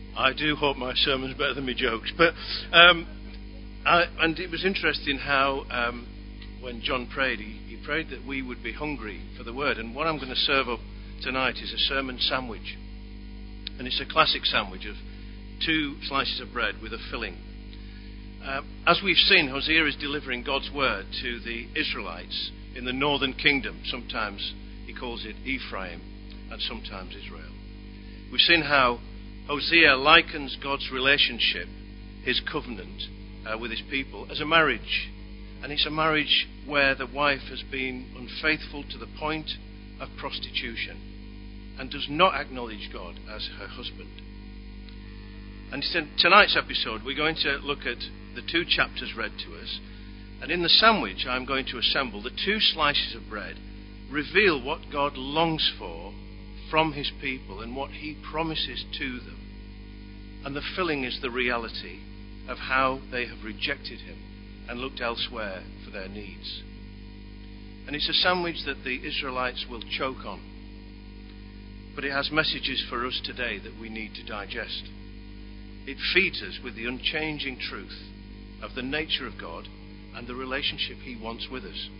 I do hope my sermon's better than my jokes. But and it was interesting how when John prayed, he prayed that we would be hungry for the word. And what I'm going to serve up tonight is a sermon sandwich. And it's a classic sandwich of 2 slices of bread with a filling. As we've seen, Hosea is delivering God's word to the Israelites in the northern kingdom. Sometimes he calls it Ephraim and sometimes Israel. We've seen how Hosea likens God's relationship, his covenant with his people, as a marriage. And it's a marriage where the wife has been unfaithful to the point of prostitution and does not acknowledge God as her husband. And in tonight's episode, we're going to look at the 2 chapters read to us. And in the sandwich, I'm going to assemble the 2 slices of bread, reveal what God longs for from his people and what he promises to them. And the filling is the reality of how they have rejected him and looked elsewhere for their needs. And it's a sandwich that the Israelites will choke on. But it has messages for us today that we need to digest. It feeds us with the unchanging truth of the nature of God and the relationship he wants with us.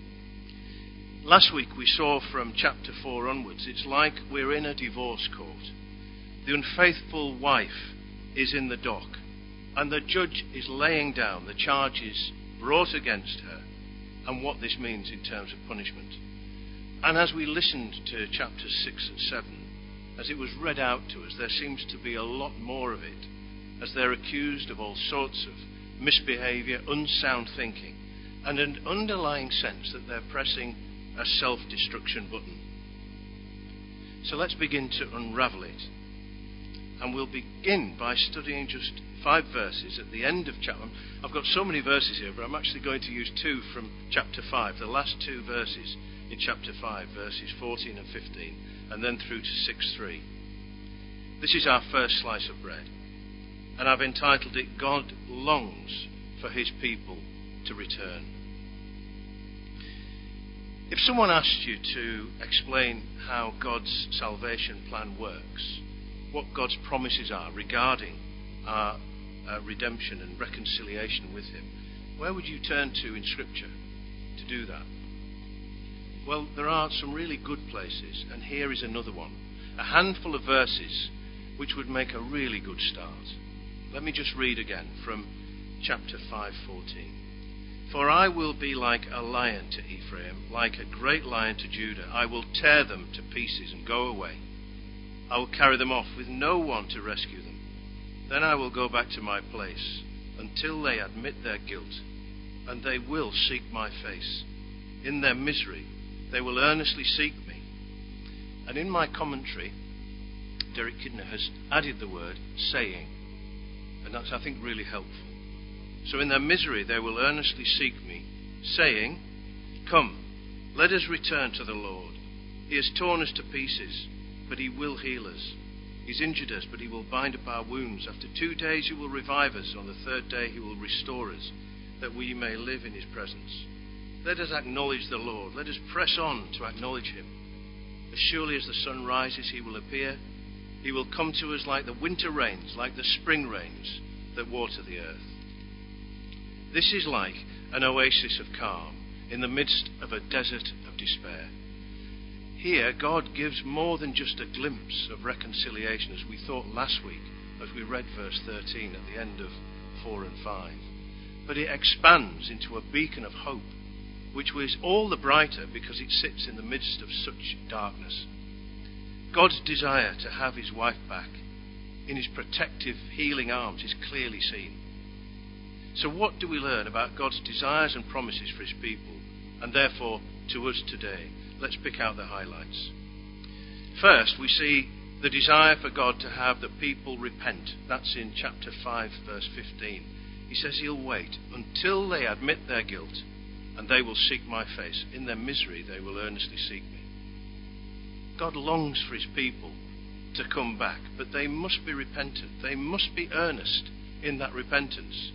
Last week we saw from chapter 4 onwards, it's like we're in a divorce court. The unfaithful wife is in the dock, and the judge is laying down the charges brought against her and what this means in terms of punishment. And as we listened to chapters 6 and 7, as it was read out to us, there seems to be a lot more of it, as they're accused of all sorts of misbehaviour, unsound thinking, and an underlying sense that they're pressing a self-destruction button. So let's begin to unravel it. And we'll begin by studying just 5 verses at the end of chapter. I've got so many verses here, but I'm actually going to use 2 from chapter 5, the last 2 verses in chapter 5, verses 14 and 15, and then through to 6:3. This is our first slice of bread, and I've entitled it, God Longs for His People to Return. If someone asked you to explain how God's salvation plan works, what God's promises are regarding our redemption and reconciliation with Him, where would you turn to in Scripture to do that? Well, there are some really good places, and here is another one. A handful of verses which would make a really good start. Let me just read again from chapter 5:14. For I will be like a lion to Ephraim, like a great lion to Judah. I will tear them to pieces and go away. I will carry them off with no one to rescue them. Then I will go back to my place until they admit their guilt, and they will seek my face. In their misery, they will earnestly seek me. And in my commentary, Derek Kidner has added the word saying, and that's, I think, really helpful. So in their misery, they will earnestly seek me, saying, Come, let us return to the Lord. He has torn us to pieces, but He will heal us. He's injured us, but He will bind up our wounds. After 2 days He will revive us. On the 3rd day He will restore us, that we may live in His presence. Let us acknowledge the Lord. Let us press on to acknowledge Him. As surely as the sun rises, He will appear. He will come to us like the winter rains, like the spring rains that water the earth. This is like an oasis of calm in the midst of a desert of despair. Here, God gives more than just a glimpse of reconciliation, as we thought last week, as we read verse 13 at the end of 4 and 5. But it expands into a beacon of hope, which was all the brighter because it sits in the midst of such darkness. God's desire to have His wife back in His protective, healing arms is clearly seen. So what do we learn about God's desires and promises for His people, and therefore to us today? Let's pick out the highlights. First, we see the desire for God to have the people repent. That's in chapter 5, verse 15. He says He'll wait until they admit their guilt, and they will seek my face. In their misery, they will earnestly seek me. God longs for His people to come back, but they must be repentant. They must be earnest in that repentance.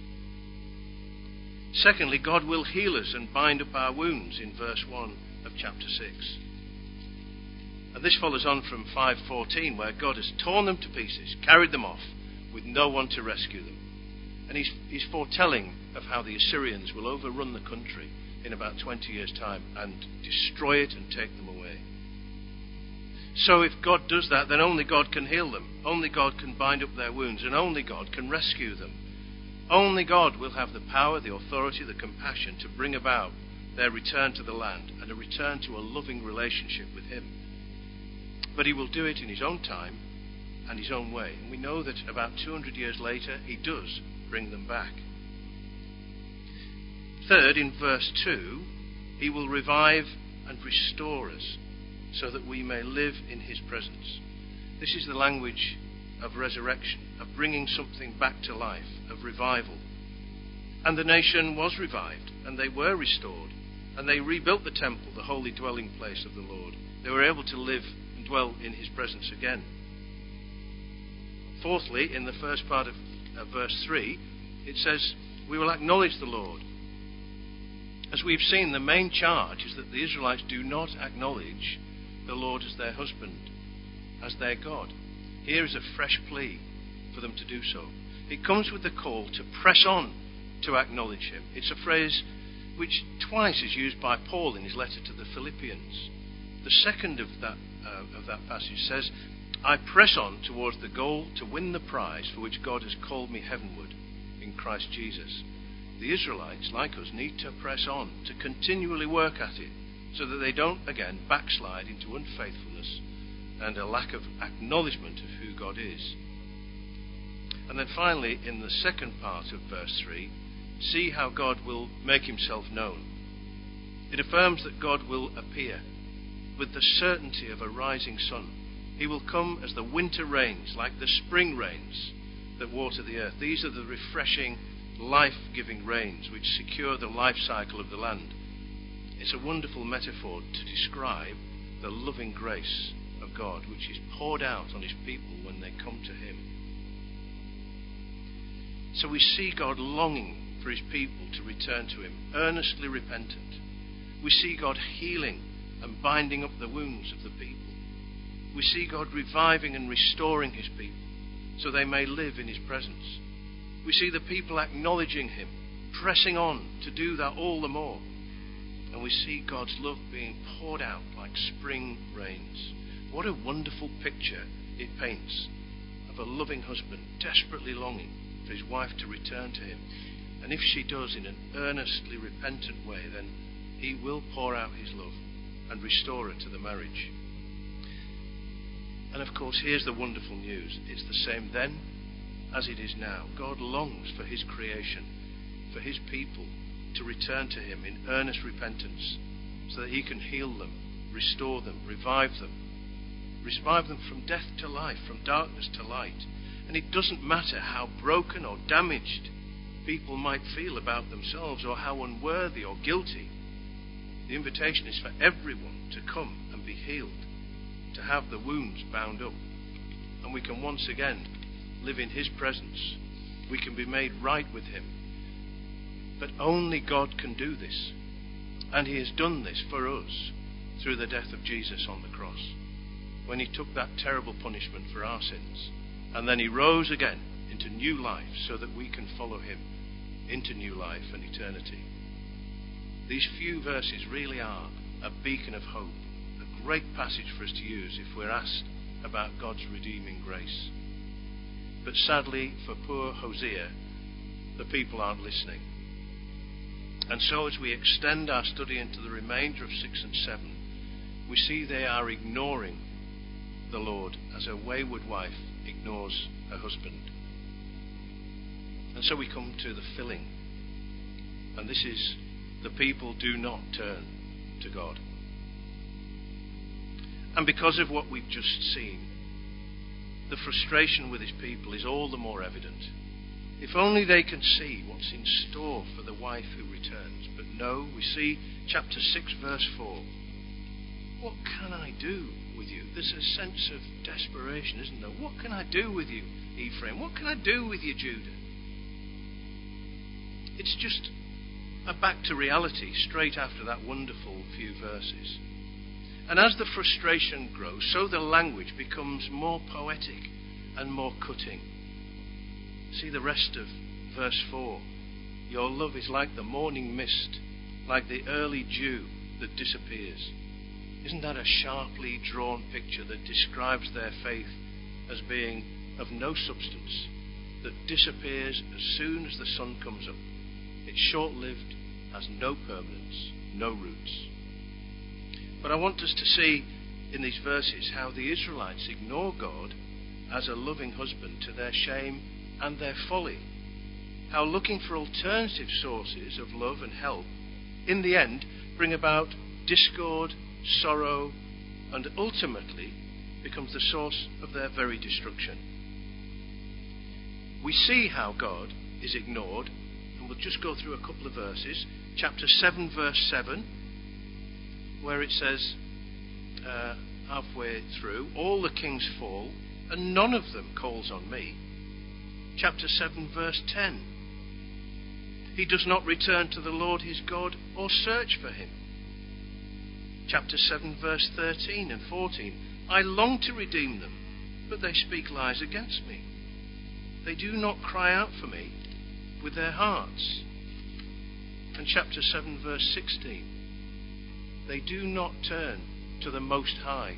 Secondly, God will heal us and bind up our wounds in verse 1 of chapter 6. And this follows on from 5:14, where God has torn them to pieces, carried them off, with no one to rescue them. And he's foretelling of how the Assyrians will overrun the country in about 20 years' time and destroy it and take them away. So if God does that, then only God can heal them. Only God can bind up their wounds, and only God can rescue them. Only God will have the power, the authority, the compassion to bring about their return to the land and a return to a loving relationship with Him. But He will do it in His own time and His own way. And we know that about 200 years later, He does bring them back. Third, in verse 2, He will revive and restore us so that we may live in His presence. This is the language of resurrection, of bringing something back to life, of revival. And the nation was revived, and they were restored, and they rebuilt the temple, the holy dwelling place of the Lord. They were able to live and dwell in His presence again. Fourthly, in the first part of verse 3, it says, we will acknowledge the Lord. As we've seen, the main charge is that the Israelites do not acknowledge the Lord as their husband, as their God. Here is a fresh plea for them to do so. It comes with the call to press on to acknowledge Him. It's a phrase which twice is used by Paul in his letter to the Philippians. The second of that passage says, I press on towards the goal to win the prize for which God has called me heavenward in Christ Jesus. The Israelites, like us, need to press on, to continually work at it, so that they don't again backslide into unfaithfulness and a lack of acknowledgement of who God is. And then finally, in the second part of verse 3, see how God will make Himself known. It affirms that God will appear with the certainty of a rising sun. He will come as the winter rains, like the spring rains that water the earth. These are the refreshing, life-giving rains which secure the life cycle of the land. It's a wonderful metaphor to describe the loving grace of God, which is poured out on His people when they come to Him. So we see God longing for His people to return to Him, earnestly repentant. We see God healing and binding up the wounds of the people. We see God reviving and restoring His people so they may live in His presence. We see the people acknowledging Him, pressing on to do that all the more. And we see God's love being poured out like spring rains. What a wonderful picture it paints of a loving husband desperately longing for his wife to return to him. And if she does in an earnestly repentant way, then He will pour out His love and restore her to the marriage. And of course, here's the wonderful news. It's the same then as it is now. God longs for His creation, for His people to return to Him in earnest repentance so that He can heal them, restore them, revive them from death to life, from darkness to light. And it doesn't matter how broken or damaged people might feel about themselves or how unworthy or guilty. The invitation is for everyone to come and be healed, to have the wounds bound up, and we can once again live in His presence. We can be made right with Him. But only God can do this, and He has done this for us through the death of Jesus on the cross, when He took that terrible punishment for our sins, and then He rose again into new life so that we can follow Him into new life and eternity. These few verses really are a beacon of hope, a great passage for us to use if we're asked about God's redeeming grace. But sadly, for poor Hosea, the people aren't listening. And so as we extend our study into the remainder of 6 and 7, we see they are ignoring the Lord as a wayward wife ignores her husband. And so we come to the filling. And this is, the people do not turn to God. And because of what we've just seen, the frustration with His people is all the more evident. If only they can see what's in store for the wife who returns. But no, we see chapter 6 verse 4. What can I do with you? There's a sense of desperation, isn't there? What can I do with you, Ephraim? What can I do with you, Judah? It's just a back to reality straight after that wonderful few verses. And as the frustration grows, so the language becomes more poetic and more cutting. See the rest of verse 4. Your love is like the morning mist, like the early dew that disappears. Isn't that a sharply drawn picture that describes their faith as being of no substance, that disappears as soon as the sun comes up? It's short-lived, has no permanence, no roots. But I want us to see in these verses how the Israelites ignore God as a loving husband to their shame and their folly. How looking for alternative sources of love and help in the end bring about discord, sorrow, and ultimately becomes the source of their very destruction. We see how God is ignored, and we'll just go through a couple of verses. Chapter 7, verse 7, where it says, halfway through, all the kings fall, and none of them calls on me. Chapter 7, verse 10, he does not return to the Lord his God or search for him. Chapter 7, verse 13 and 14, I long to redeem them, but they speak lies against me. They do not cry out for me with their hearts. And chapter 7, verse 16, they do not turn to the Most High.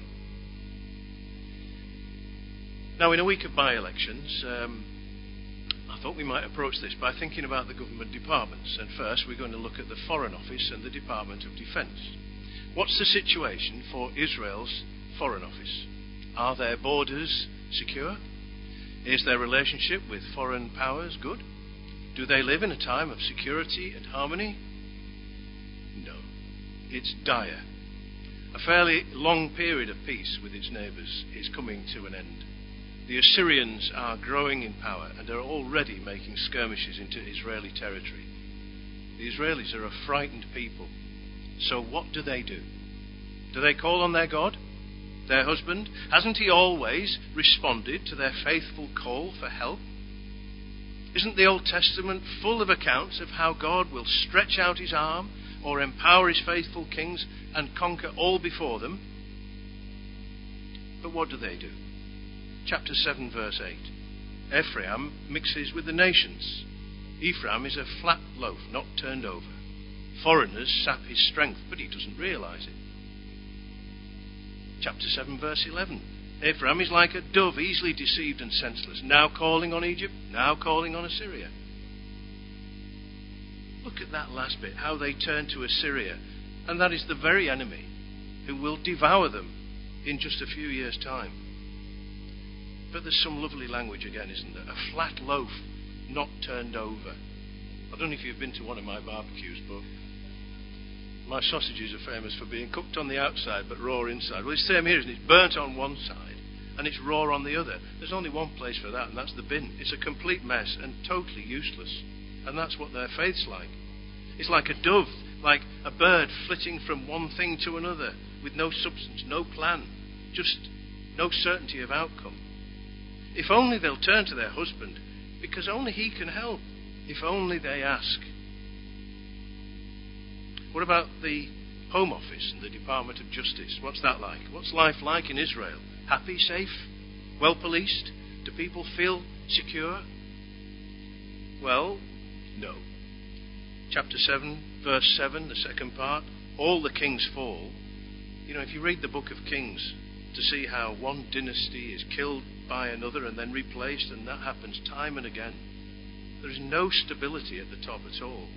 Now, in a week of by-elections, I thought we might approach this by thinking about the government departments. And first, we're going to look at the Foreign Office and the Department of Defence. What's the situation for Israel's Foreign Office? Are their borders secure? Is their relationship with foreign powers good? Do they live in a time of security and harmony? No. It's dire. A fairly long period of peace with its neighbours is coming to an end. The Assyrians are growing in power and are already making skirmishes into Israeli territory. The Israelis are a frightened people. So what do? Do they call on their God? Their husband? Hasn't he always responded to their faithful call for help? Isn't the Old Testament full of accounts of how God will stretch out his arm or empower his faithful kings and conquer all before them? But what do? Chapter 7, verse 8. Ephraim mixes with the nations. Ephraim is a flat loaf, not turned over. Foreigners sap his strength, but he doesn't realise it. Chapter 7, verse 11. Ephraim is like a dove, easily deceived and senseless, now calling on Egypt, now calling on Assyria. Look at that last bit, how they turn to Assyria. And that is the very enemy who will devour them in just a few years' time. But there's some lovely language again, isn't there? A flat loaf, not turned over. I don't know if you've been to one of my barbecues, but my sausages are famous for being cooked on the outside but raw inside. Well, it's the same here, isn't it? It's burnt on one side and it's raw on the other. There's only one place for that, and that's the bin. It's a complete mess and totally useless. And that's what their faith's like. It's like a dove, like a bird flitting from one thing to another with no substance, no plan, just no certainty of outcome. If only they'll turn to their husband, because only he can help. If only they ask. What about the Home Office and the Department of Justice? What's that like? What's life like in Israel? Happy, safe, well policed? Do people feel secure? Well, no. Chapter 7, verse 7, the second part, all the kings fall. You know, if you read the book of Kings to see how one dynasty is killed by another and then replaced, and that happens time and again, there is no stability at the top at all.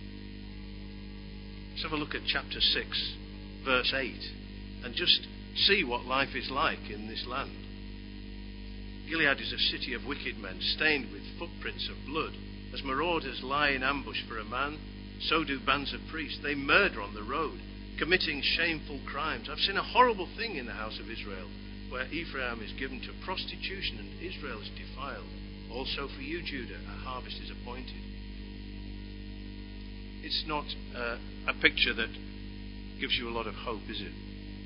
Let's have a look at chapter 6, verse 8, and just see what life is like in this land. Gilead is a city of wicked men, stained with footprints of blood. As marauders lie in ambush for a man, so do bands of priests. They murder on the road, committing shameful crimes. I've seen a horrible thing in the house of Israel, where Ephraim is given to prostitution and Israel is defiled. Also for you, Judah, a harvest is appointed. It's not a picture that gives you a lot of hope, is it?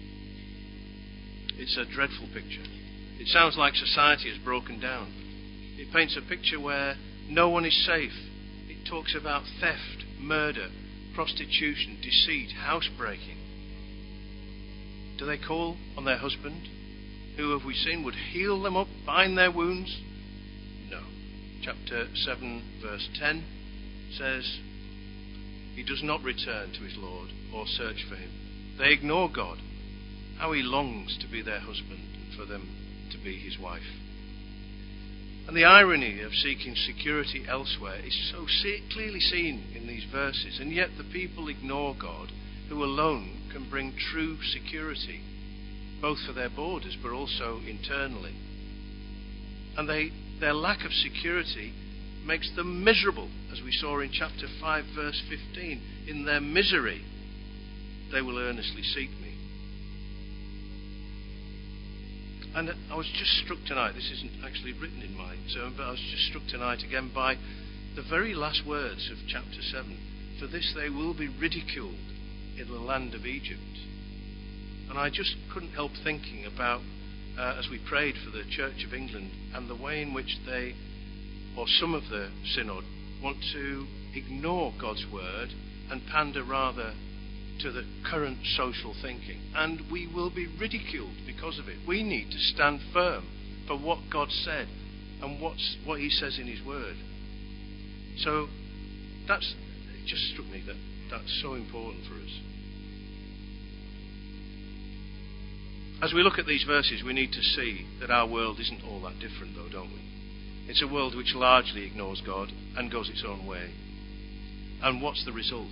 It's a dreadful picture. It sounds like society has broken down. It paints a picture where no one is safe. It talks about theft, murder, prostitution, deceit, housebreaking. Do they call on their husband, who, have we seen, would heal them up, bind their wounds? No. Chapter chapter 7, verse 10 says, he does not return to his Lord or search for him. They ignore God. How he longs to be their husband and for them to be his wife. And the irony of seeking security elsewhere is so clearly seen in these verses, and yet the people ignore God, who alone can bring true security, both for their borders but also internally. And their lack of security makes them miserable, as we saw in chapter 5, verse 15. In their misery, they will earnestly seek me. And I was just struck tonight, this isn't actually written in my sermon, but I was just struck tonight again by the very last words of chapter 7. For this they will be ridiculed in the land of Egypt. And I just couldn't help thinking about, as we prayed for the Church of England, and the way in which they, or some of the synod, want to ignore God's word and pander rather to the current social thinking. And we will be ridiculed because of it. We need to stand firm for what God said and what he says in his word. So it just struck me that that's so important for us. As we look at these verses, we need to see that our world isn't all that different, though, don't we? It's a world which largely ignores God and goes its own way. And what's the result?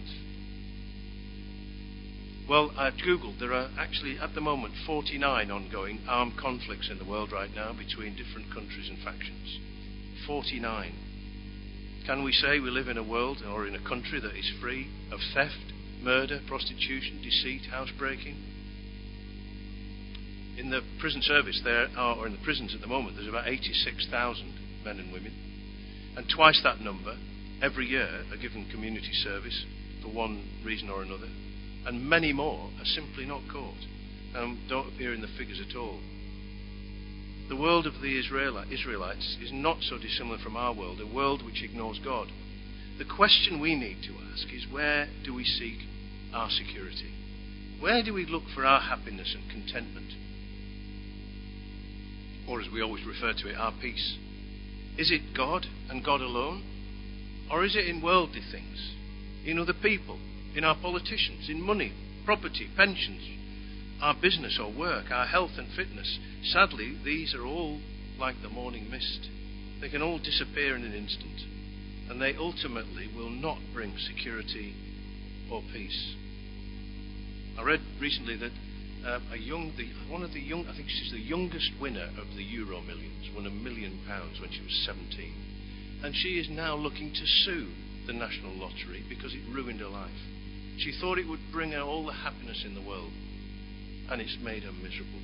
Well, I googled, there are actually at the moment 49 ongoing armed conflicts in the world right now between different countries and factions. 49. Can we say we live in a world or in a country that is free of theft, murder, prostitution, deceit, housebreaking? In the prison service there are, or in the prisons at the moment, there's about 86,000 men and women. And twice that number every year are given community service for one reason or another. And many more are simply not caught and don't appear in the figures at all. The world of the Israelites is not so dissimilar from our world, a world which ignores God. The question we need to ask is, where do we seek our security? Where do we look for our happiness and contentment? Or as we always refer to it, our peace. Is it God and God alone? Or is it in worldly things, in other people, in our politicians, in money, property, pensions, our business or work, our health and fitness? Sadly, these are all like the morning mist. They can all disappear in an instant, and they ultimately will not bring security or peace. I read recently that I think she's the youngest winner of the Euro Millions, won £1 million when she was 17. And she is now looking to sue the National Lottery because it ruined her life. She thought it would bring her all the happiness in the world, and it's made her miserable.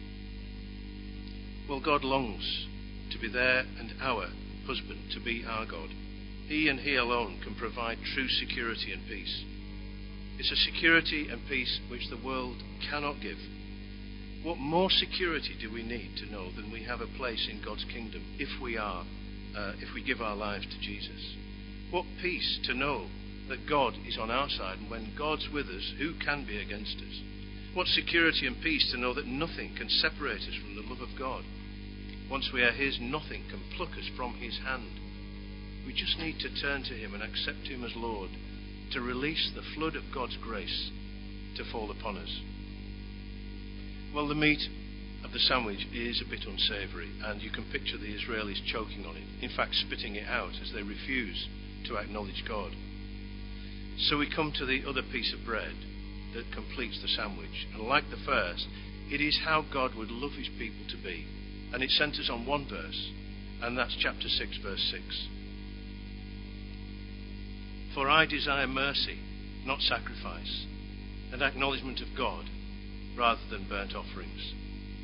Well, God longs to be there and our husband, to be our God. He and He alone can provide true security and peace. It's a security and peace which the world cannot give. What more security do we need to know than we have a place in God's kingdom if we give our lives to Jesus? What peace to know that God is on our side, and when God's with us, who can be against us? What security and peace to know that nothing can separate us from the love of God. Once we are His, nothing can pluck us from His hand. We just need to turn to Him and accept Him as Lord, to release the flood of God's grace to fall upon us. Well, the meat of the sandwich is a bit unsavoury, and you can picture the Israelis choking on it, in fact spitting it out as they refuse to acknowledge God. So we come to the other piece of bread that completes the sandwich, and like the first, it is how God would love His people to be, and it centres on one verse, and that's chapter 6, verse 6. For I desire mercy, not sacrifice, and acknowledgement of God, rather than burnt offerings.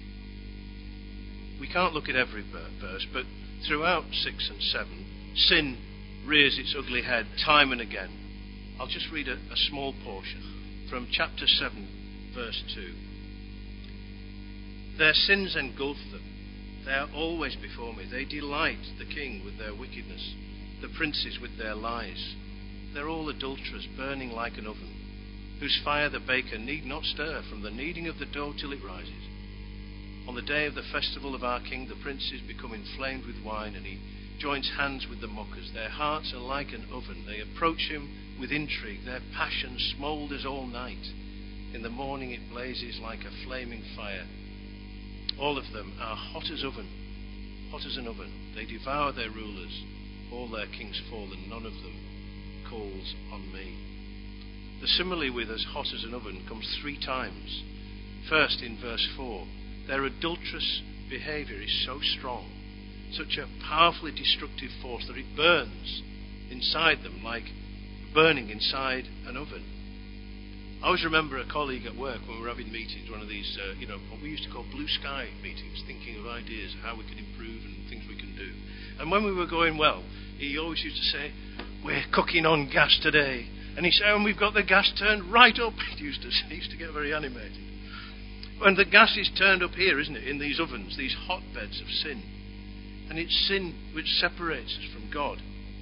We can't look at every verse, but throughout 6 and 7, sin rears its ugly head time and again. I'll just read a small portion from chapter 7, verse 2. Their sins engulf them. They are always before me. They delight the king with their wickedness, the princes with their lies. They're all adulterers, burning like an oven, whose fire the baker need not stir from the kneading of the dough till it rises. On the day of the festival of our king, the princes become inflamed with wine, and he joins hands with the mockers. Their hearts are like an oven. They approach him with intrigue. Their passion smoulders all night. In the morning it blazes like a flaming fire. All of them are hot as an oven. They devour their rulers. All their kings fall, and none of them calls on me. The simile with as hot as an oven comes 3 times. First, in verse 4, their adulterous behaviour is so strong, such a powerfully destructive force, that it burns inside them like burning inside an oven. I always remember a colleague at work when we were having meetings, one of these, what we used to call blue sky meetings, thinking of ideas, how we could improve and things we can do. And when we were going well, he always used to say, "We're cooking on gas today." And he said, "And we've got the gas turned right up." He used to get very animated. And the gas is turned up here, isn't it, in these ovens, these hotbeds of sin. And it's sin which separates us from God.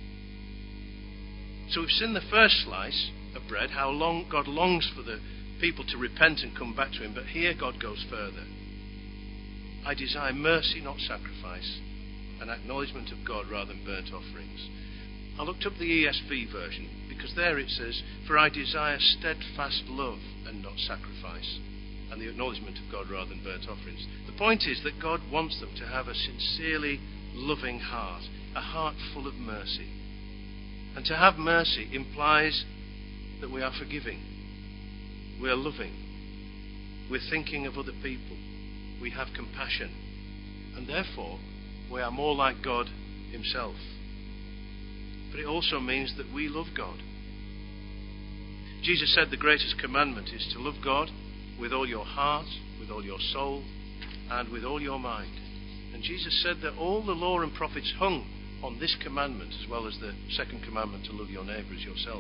So we've seen the first slice of bread, how long God longs for the people to repent and come back to him. But here God goes further. I desire mercy, not sacrifice, an acknowledgement of God rather than burnt offerings. I looked up the ESV version, because there it says, "For I desire steadfast love and not sacrifice, and the acknowledgement of God rather than burnt offerings." The point is that God wants them to have a sincerely loving heart, a heart full of mercy. And to have mercy implies that we are forgiving, we are loving, we're thinking of other people, we have compassion, and therefore we are more like God himself. But it also means that we love God. Jesus said the greatest commandment is to love God with all your heart, with all your soul, and with all your mind. And Jesus said that all the law and prophets hung on this commandment, as well as the second commandment to love your neighbour as yourself.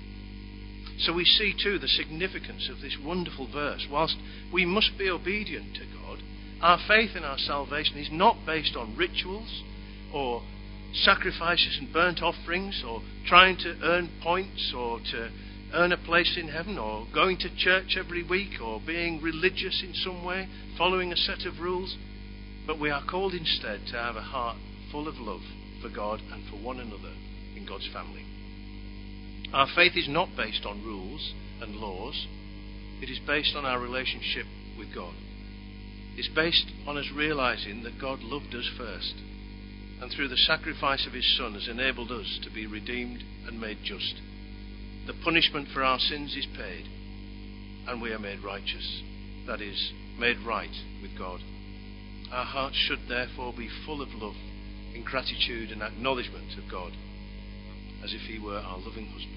So we see too the significance of this wonderful verse. Whilst we must be obedient to God, our faith in our salvation is not based on rituals or sacrifices and burnt offerings, or trying to earn points, or to earn a place in heaven, or going to church every week, or being religious in some way, following a set of rules. But we are called instead to have a heart full of love for God and for one another in God's family. Our faith is not based on rules and laws. It is based on our relationship with God. It's based on us realizing that God loved us first, and through the sacrifice of his Son has enabled us to be redeemed and made just. The punishment for our sins is paid, and we are made righteous. That is, made right with God. Our hearts should therefore be full of love, in gratitude and acknowledgement of God, as if he were our loving husband.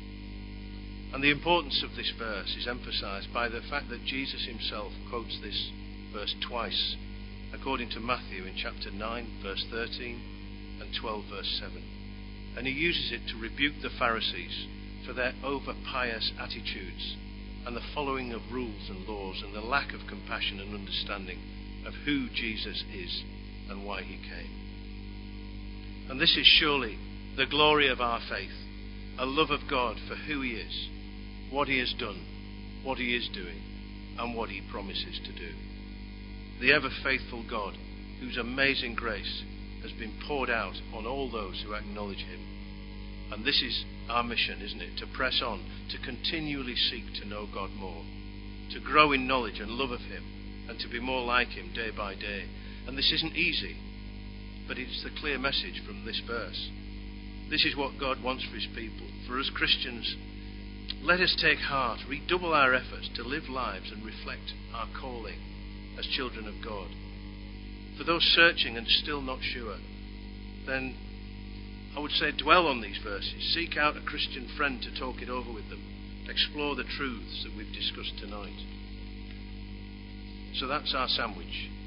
And the importance of this verse is emphasized by the fact that Jesus himself quotes this verse twice, according to Matthew in chapter 9, verse 13, and 12, verse 7. And he uses it to rebuke the Pharisees for their over-pious attitudes and the following of rules and laws, and the lack of compassion and understanding of who Jesus is and why he came. And this is surely the glory of our faith, a love of God for who he is, what he has done, what he is doing, and what he promises to do. The ever-faithful God, whose amazing grace has been poured out on all those who acknowledge him. And this is our mission, isn't it? To press on, to continually seek to know God more, to grow in knowledge and love of him, and to be more like him day by day. And this isn't easy, but it's the clear message from this verse. This is what God wants for his people. For us Christians, let us take heart, redouble our efforts to live lives and reflect our calling as children of God. For those searching and still not sure, then I would say dwell on these verses. Seek out a Christian friend to talk it over with them. Explore the truths that we've discussed tonight. So that's our sandwich.